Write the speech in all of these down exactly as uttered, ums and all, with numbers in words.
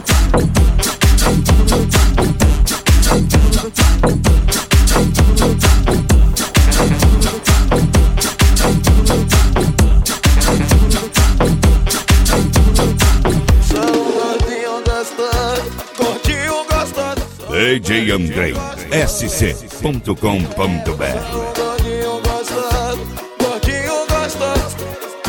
D J Andrei, S C ponto com ponto B R. Gordinho gostoso, gordinho gostoso.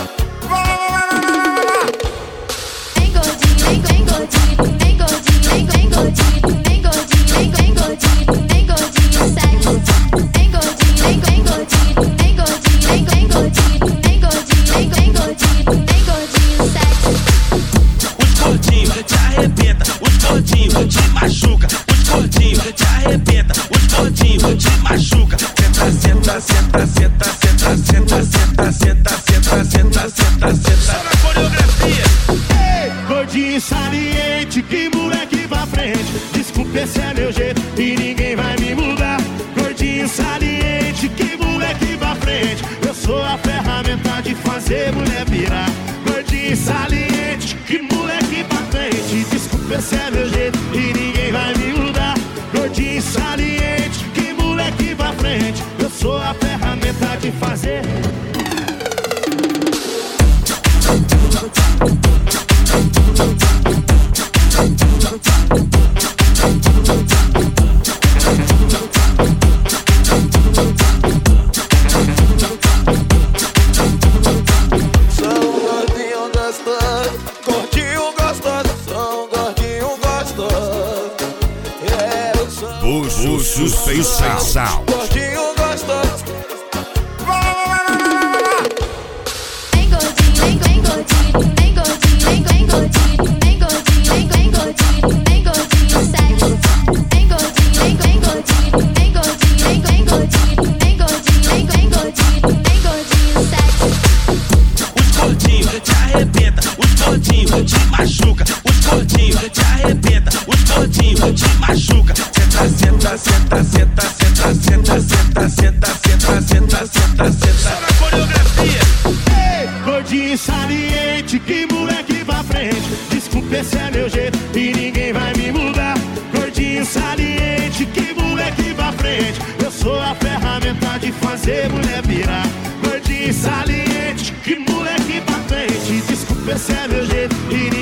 Nem gordinho, nem gordinho, nem gordinho, nem gordinho, nem gordinho, nem gordinho, nem gordinho, sai. Nem gordinho, nem gordinho, nem gordinho, nem gordinho, nem gordinho, nem gordinho, nem gordinho, sai. Os gordinhos te arrebenta, os gordinhos te machuca. Os gordinhos te arrebenta, os gordinhos te machuca. Senta, senta, senta, senta, senta, senta, senta, senta, senta, senta, senta. Só na coreografia. Ei, gordinho saliente, que moleque pra frente. Desculpa, esse é meu jeito e ninguém vai me mudar. Gordinho saliente, que moleque pra frente. Eu sou a ferramenta de fazer mulher virar. Gordinho saliente, que moleque pra frente. Desculpa, esse é meu jeito e ninguém vai me mudar. Gordinho saliente, que moleque pra frente. Eu sou a ferramenta de fazer. Sou um gordinho gostoso, gordinho gostoso, sou um gordinho gostoso. É, eu sou Bucho Suspensão. gordinho gostoso. Nem gordinho, nem gordinho, nem gordinho, nem gordinho, nem gordinho, nem gordinho, nem gordinho, sai. Nem gordinho, nem gordinho, nem gordinho, nem gordinho, nem gordinho, nem gordinho, nem gordinho, sai. Os gordinhos te arrebenta, os gordinhos te machuca. Os gordinhos te arrebenta, os gordinhos te machuca. Senta, senta, senta, senta, senta, senta, senta, senta, senta, senta, senta. Só na coreografia. Ei, gordinho saliente, que moleque pra frente. Desculpa, esse é meu jeito e ninguém vai me mudar. Gordinho saliente, que moleque pra frente. Eu sou a ferramenta de fazer mulher virar. Gordinho saliente, que moleque pra frente. Desculpa, esse é meu jeito e